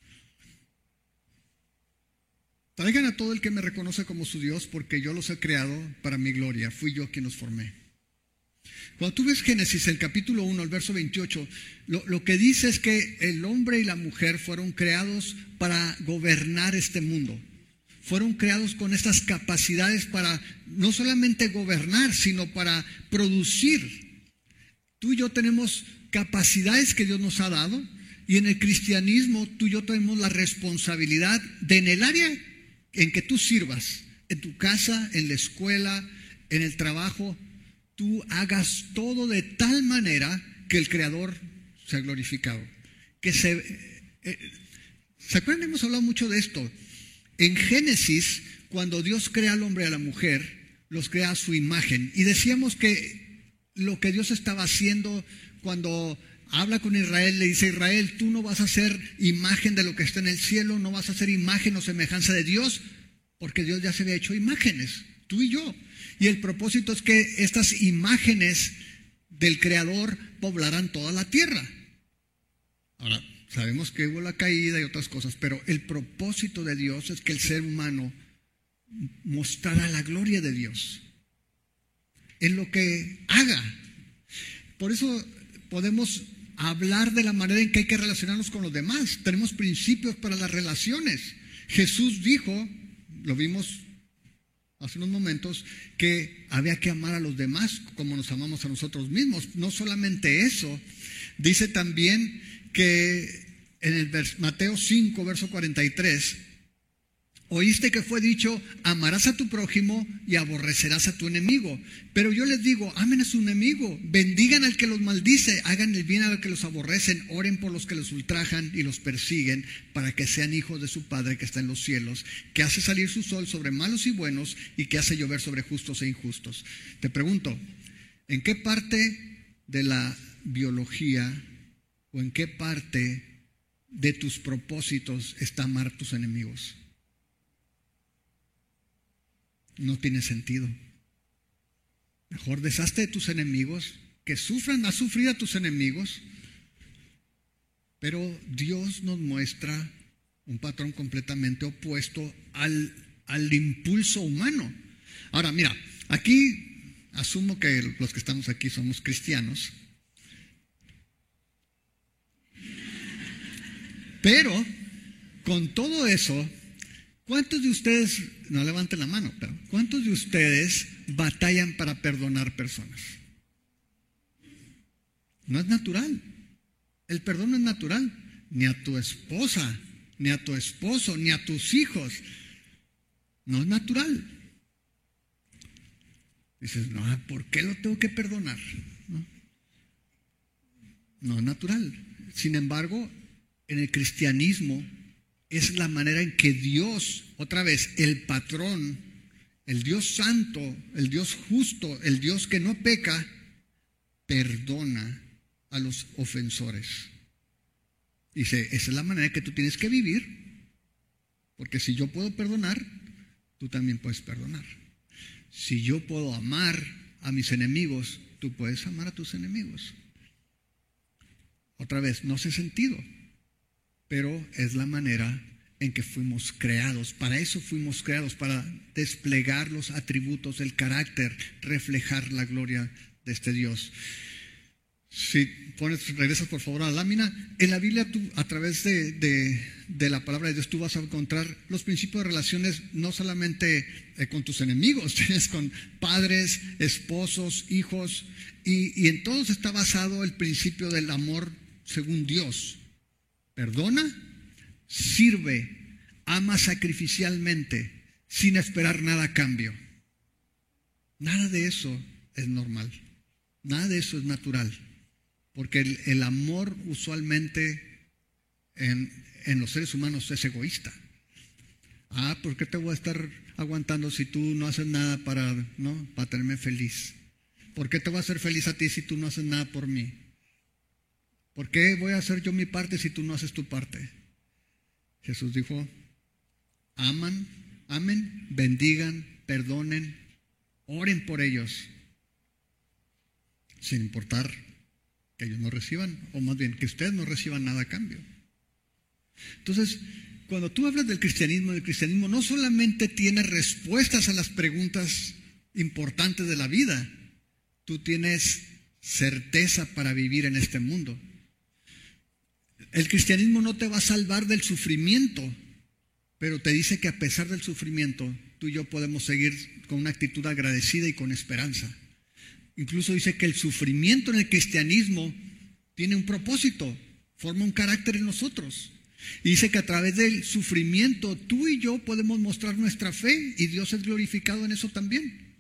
Traigan a todo el que me reconoce como su Dios, porque yo los he creado para mi gloria. Fui yo quien los formé. Cuando tú ves Génesis, el capítulo uno, el verso veintiocho, lo, lo que dice es que el hombre y la mujer fueron creados para gobernar este mundo. Fueron creados con estas capacidades para no solamente gobernar, sino para producir. Tú y yo tenemos capacidades que Dios nos ha dado, y en el cristianismo tú y yo tenemos la responsabilidad de, en el área en que tú sirvas, en tu casa, en la escuela, en el trabajo, tú hagas todo de tal manera que el Creador sea glorificado. Que se, eh, ¿se acuerdan? Hemos hablado mucho de esto. En Génesis, cuando Dios crea al hombre y a la mujer, los crea a su imagen. Y decíamos que lo que Dios estaba haciendo cuando habla con Israel, le dice: Israel, tú no vas a ser imagen de lo que está en el cielo, no vas a ser imagen o semejanza de Dios, porque Dios ya se había hecho imágenes, tú y yo. Y el propósito es que estas imágenes del Creador poblarán toda la tierra. Ahora, sabemos que hubo la caída y otras cosas, pero el propósito de Dios es que el ser humano mostrara la gloria de Dios en lo que haga. Por eso podemos hablar de la manera en que hay que relacionarnos con los demás. Tenemos principios para las relaciones. Jesús dijo, lo vimos hace unos momentos, que había que amar a los demás como nos amamos a nosotros mismos. No solamente eso, dice también que en el vers- Mateo cinco, verso cuarenta y tres, oíste que fue dicho: amarás a tu prójimo y aborrecerás a tu enemigo. Pero yo les digo, amen a su enemigo, bendigan al que los maldice, hagan el bien a los que los aborrecen, oren por los que los ultrajan y los persiguen, para que sean hijos de su Padre que está en los cielos, que hace salir su sol sobre malos y buenos y que hace llover sobre justos e injustos. Te pregunto, ¿en qué parte de la biología o en qué parte de tus propósitos está amar a tus enemigos? No tiene sentido. Mejor deshazte de tus enemigos, que sufran, haz sufrir a tus enemigos. Pero Dios nos muestra un patrón completamente opuesto al, al impulso humano. Ahora, mira, aquí asumo que los que estamos aquí somos cristianos. Pero con todo eso, ¿cuántos de ustedes, no levanten la mano, pero cuántos de ustedes batallan para perdonar personas? No es natural. El perdón no es natural. Ni a tu esposa, ni a tu esposo, ni a tus hijos. No es natural. Dices, no, ¿por qué lo tengo que perdonar? No, no es natural. Sin embargo, en el cristianismo es la manera en que Dios, otra vez, el patrón, el Dios santo, el Dios justo, el Dios que no peca, perdona a los ofensores. Dice, esa es la manera que tú tienes que vivir, porque si yo puedo perdonar, tú también puedes perdonar. Si yo puedo amar a mis enemigos, tú puedes amar a tus enemigos. Otra vez, no hace sentido, pero es la manera en que fuimos creados. Para eso fuimos creados, para desplegar los atributos, el carácter, reflejar la gloria de este Dios. Si pones, regresas por favor a la lámina, en la Biblia tú, a través de, de, de la palabra de Dios, tú vas a encontrar los principios de relaciones no solamente eh, con tus enemigos, tienes con padres, esposos, hijos, y, y en todos está basado el principio del amor según Dios. Perdona, sirve, ama sacrificialmente, sin esperar nada a cambio. Nada de eso es normal, nada de eso es natural. Porque el, el amor usualmente en, en los seres humanos es egoísta. Ah, ¿por qué te voy a estar aguantando si tú no haces nada para, ¿no? para tenerme feliz? ¿Por qué te voy a hacer feliz a ti si tú no haces nada por mí? ¿Por qué voy a hacer yo mi parte si tú no haces tu parte? Jesús dijo, aman, amen, bendigan, perdonen, oren por ellos, sin importar que ellos no reciban, o más bien que ustedes no reciban nada a cambio. Entonces, cuando tú hablas del cristianismo, el cristianismo no solamente tiene respuestas a las preguntas importantes de la vida, tú tienes certeza para vivir en este mundo. El cristianismo no te va a salvar del sufrimiento, pero te dice que a pesar del sufrimiento, tú y yo podemos seguir con una actitud agradecida y con esperanza. Incluso dice que el sufrimiento en el cristianismo tiene un propósito, forma un carácter en nosotros. Y dice que a través del sufrimiento tú y yo podemos mostrar nuestra fe y Dios es glorificado en eso también.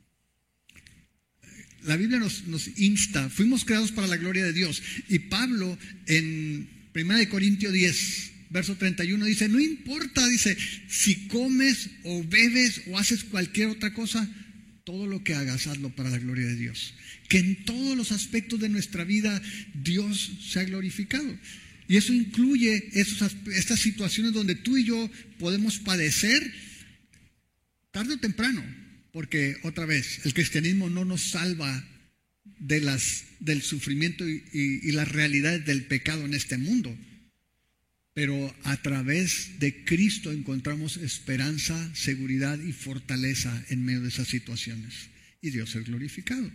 La Biblia nos, nos insta, fuimos creados para la gloria de Dios. Y Pablo en primera de Corintios diez, verso treinta y uno dice, no importa, dice, si comes o bebes o haces cualquier otra cosa, todo lo que hagas, hazlo para la gloria de Dios. Que en todos los aspectos de nuestra vida Dios sea glorificado. Y eso incluye esos, estas situaciones donde tú y yo podemos padecer tarde o temprano. Porque otra vez, el cristianismo no nos salva de las, del sufrimiento y, y, y las realidades del pecado en este mundo. Pero a través de Cristo encontramos esperanza, seguridad y fortaleza en medio de esas situaciones. Y Dios es glorificado.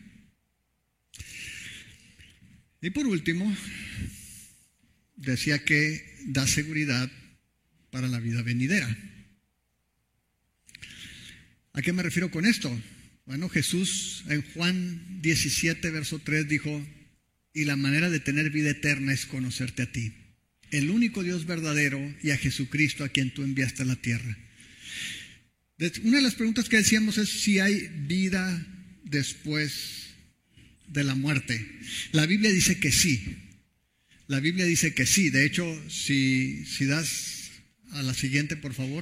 Y por último, decía que da seguridad para la vida venidera. ¿A qué me refiero con esto? Bueno, Jesús en Juan diecisiete, verso tres dijo, y la manera de tener vida eterna es conocerte a ti, el único Dios verdadero, y a Jesucristo a quien tú enviaste a la tierra. Una de las preguntas que decíamos es si hay vida después de la muerte. La Biblia dice que sí. La Biblia dice que sí. De hecho, si, si das a la siguiente, por favor.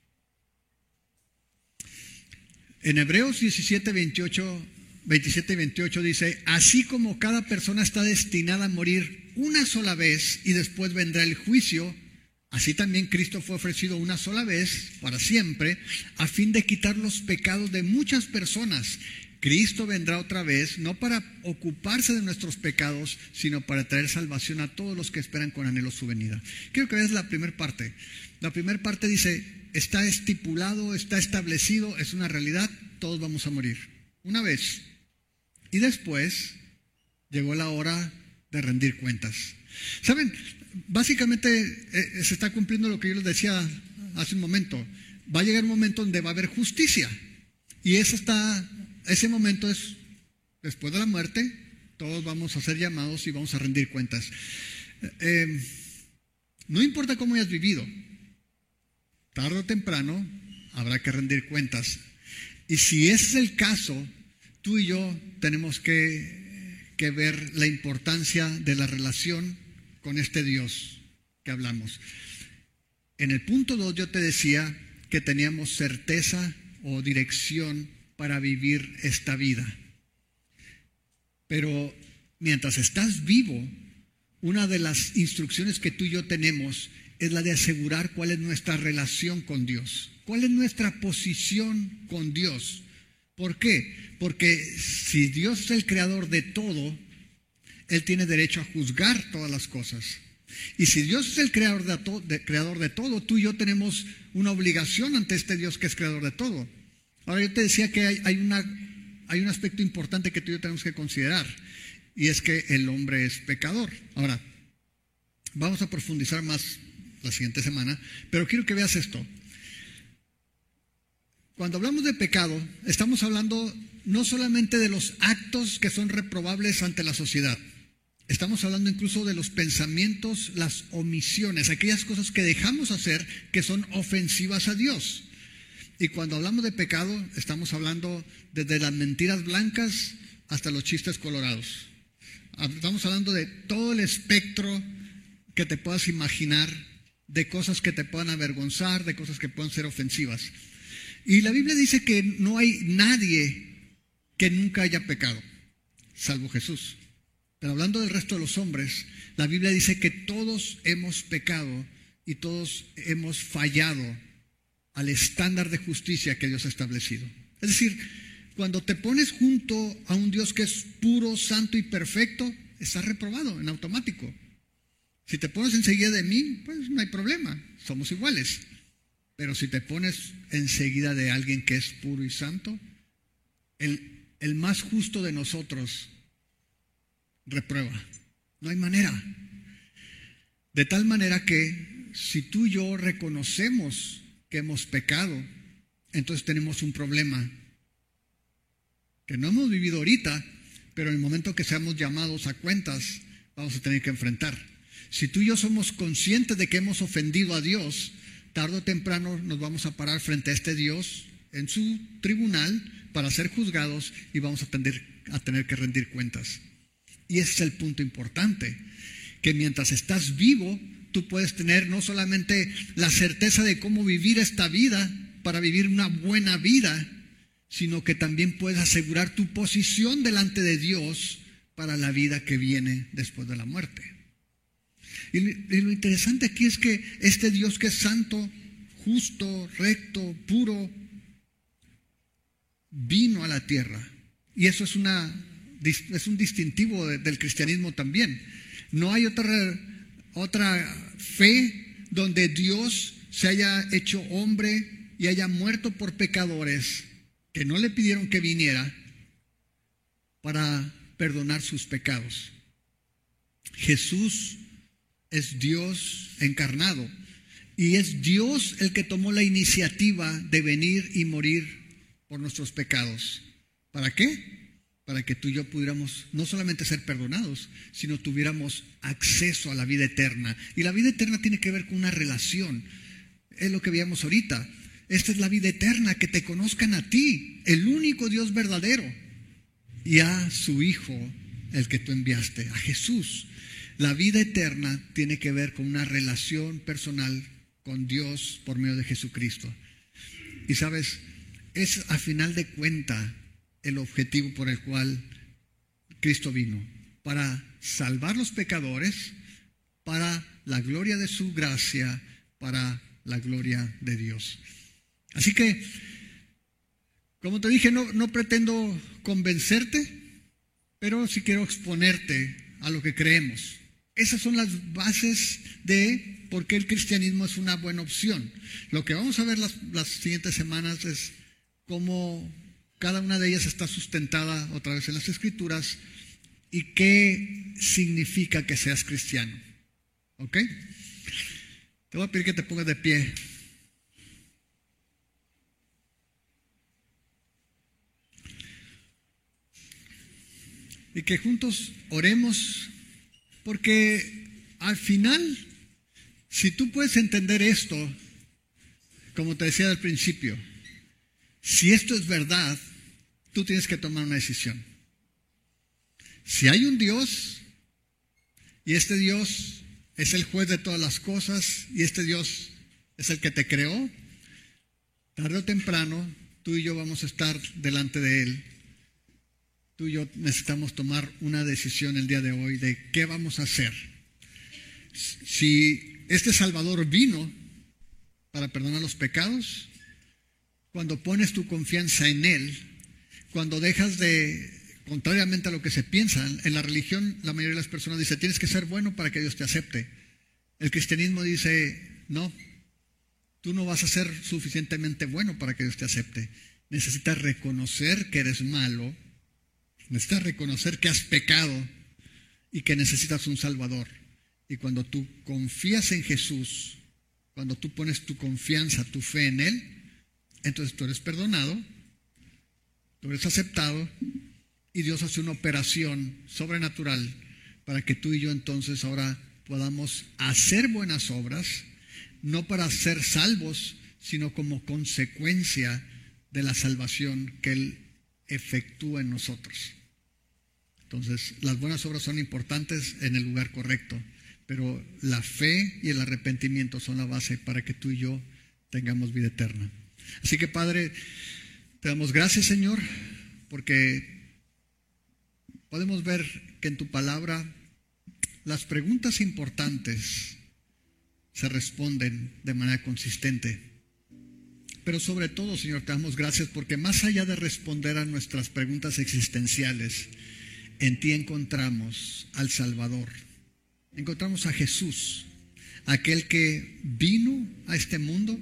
En Hebreos diecisiete, veintiocho, veintisiete y veintiocho dice, así como cada persona está destinada a morir una sola vez y después vendrá el juicio, así también Cristo fue ofrecido una sola vez para siempre a fin de quitar los pecados de muchas personas. Cristo vendrá otra vez, no para ocuparse de nuestros pecados, sino para traer salvación a todos los que esperan con anhelo su venida. Quiero que veas la primera parte. La primera parte dice, está estipulado, está establecido, es una realidad, todos vamos a morir. Una vez. Y después llegó la hora de rendir cuentas. ¿Saben? Básicamente eh, se está cumpliendo lo que yo les decía hace un momento. Va a llegar un momento donde va a haber justicia. Y eso está, ese momento es después de la muerte, todos vamos a ser llamados y vamos a rendir cuentas. Eh, no importa cómo hayas vivido, tarde o temprano habrá que rendir cuentas. Y si ese es el caso, tú y yo tenemos que, que ver la importancia de la relación con este Dios que hablamos. En el punto dos yo te decía que teníamos certeza o dirección para vivir esta vida. Pero mientras estás vivo, una de las instrucciones que tú y yo tenemos es la de asegurar cuál es nuestra relación con Dios, cuál es nuestra posición con Dios. ¿Por qué? Porque si Dios es el creador de todo, Él tiene derecho a juzgar todas las cosas. Y si Dios es el creador de, to- de, creador de todo, tú y yo tenemos una obligación ante este Dios que es creador de todo. Ahora yo te decía que hay, hay, una, hay un aspecto importante que tú y yo tenemos que considerar. y es que el hombre es pecador. Ahora, vamos a profundizar más la siguiente semana, pero quiero que veas esto. Cuando hablamos de pecado, estamos hablando no solamente de los actos que son reprobables ante la sociedad. Estamos hablando incluso de los pensamientos, las omisiones, aquellas cosas que dejamos hacer que son ofensivas a Dios. Y cuando hablamos de pecado, estamos hablando desde las mentiras blancas hasta los chistes colorados. Estamos hablando de todo el espectro que te puedas imaginar, de cosas que te puedan avergonzar, de cosas que puedan ser ofensivas. Y la Biblia dice que no hay nadie que nunca haya pecado, salvo Jesús. Pero hablando del resto de los hombres, la Biblia dice que todos hemos pecado y todos hemos fallado al estándar de justicia que Dios ha establecido. Es decir, cuando te pones junto a un Dios que es puro, santo y perfecto, estás reprobado en automático. Si te pones enseguida de mí, pues no hay problema, somos iguales. Pero si te pones enseguida de alguien que es puro y santo, el, el más justo de nosotros reprueba. No hay manera. De tal manera que si tú y yo reconocemos que hemos pecado, entonces tenemos un problema que no hemos vivido ahorita, pero en el momento que seamos llamados a cuentas, vamos a tener que enfrentar. Si tú y yo somos conscientes de que hemos ofendido a Dios, tarde o temprano nos vamos a parar frente a este Dios en su tribunal para ser juzgados y vamos a tener, a tener que rendir cuentas. Y ese es el punto importante, que mientras estás vivo, tú puedes tener no solamente la certeza de cómo vivir esta vida para vivir una buena vida, sino que también puedes asegurar tu posición delante de Dios para la vida que viene después de la muerte. Y lo interesante aquí es que este Dios que es santo, justo, recto, puro, vino a la tierra. Y eso es, una, es un distintivo del cristianismo también. No hay otra, otra fe donde Dios se haya hecho hombre y haya muerto por pecadores que no le pidieron que viniera para perdonar sus pecados. Jesús es Dios encarnado y es Dios el que tomó la iniciativa de venir y morir por nuestros pecados. ¿Para qué? Para que tú y yo pudiéramos no solamente ser perdonados, sino tuviéramos acceso a la vida eterna. Y la vida eterna tiene que ver con una relación. Es lo que veíamos ahorita. Esta es la vida eterna, que te conozcan a ti, el único Dios verdadero, y a su Hijo, el que tú enviaste, a Jesús. La vida eterna tiene que ver con una relación personal con Dios por medio de Jesucristo. Y sabes, es a final de cuenta el objetivo por el cual Cristo vino, para salvar los pecadores, para la gloria de su gracia, para la gloria de Dios. Así que, como te dije, no, no pretendo convencerte, pero sí quiero exponerte a lo que creemos. Esas son las bases de por qué el cristianismo es una buena opción. Lo que vamos a ver las, las siguientes semanas es cómo cada una de ellas está sustentada otra vez en las Escrituras y qué significa que seas cristiano. ¿Ok? Te voy a pedir que te pongas de pie. Y que juntos oremos, porque al final, si tú puedes entender esto, como te decía al principio, si esto es verdad, tú tienes que tomar una decisión. Si hay un Dios, y este Dios es el juez de todas las cosas, y este Dios es el que te creó, tarde o temprano, tú y yo vamos a estar delante de Él. Tú y yo necesitamos tomar una decisión el día de hoy de qué vamos a hacer. Si este Salvador vino para perdonar los pecados, cuando pones tu confianza en Él, cuando dejas de, contrariamente a lo que se piensa, en la religión la mayoría de las personas dice, tienes que ser bueno para que Dios te acepte. El cristianismo dice, no, tú no vas a ser suficientemente bueno para que Dios te acepte. Necesitas reconocer que eres malo, necesitas reconocer que has pecado y que necesitas un Salvador. Y cuando tú confías en Jesús, cuando tú pones tu confianza, tu fe en Él, entonces tú eres perdonado, tú eres aceptado, y Dios hace una operación sobrenatural para que tú y yo entonces ahora podamos hacer buenas obras, no para ser salvos, sino como consecuencia de la salvación que Él efectúa en nosotros. Entonces, las buenas obras son importantes en el lugar correcto, pero la fe y el arrepentimiento son la base para que tú y yo tengamos vida eterna. Así que, Padre, te damos gracias, Señor, porque podemos ver que en tu palabra las preguntas importantes se responden de manera consistente. Pero sobre todo, Señor, te damos gracias porque más allá de responder a nuestras preguntas existenciales, en ti encontramos al Salvador. Encontramos a Jesús, aquel que vino a este mundo,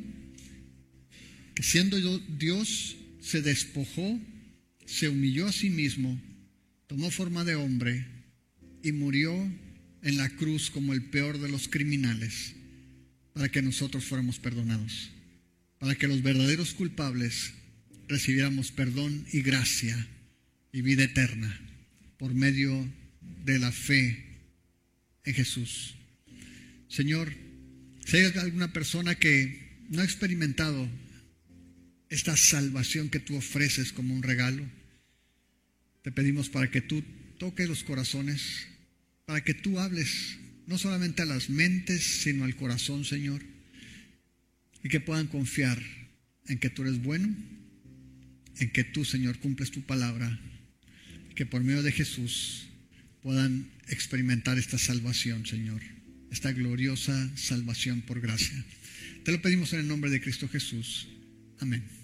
que siendo Dios se despojó, se humilló a sí mismo, tomó forma de hombre y murió en la cruz como el peor de los criminales para que nosotros fuéramos perdonados, para que los verdaderos culpables recibiéramos perdón y gracia y vida eterna por medio de la fe en Jesús. Señor, si hay alguna persona que no ha experimentado esta salvación que tú ofreces como un regalo, te pedimos para que tú toques los corazones, para que tú hables no solamente a las mentes, sino al corazón, Señor, y que puedan confiar en que tú eres bueno, en que tú, Señor, cumples tu palabra, que por medio de Jesús puedan experimentar esta salvación, Señor, esta gloriosa salvación por gracia. Te lo pedimos en el nombre de Cristo Jesús. Amén.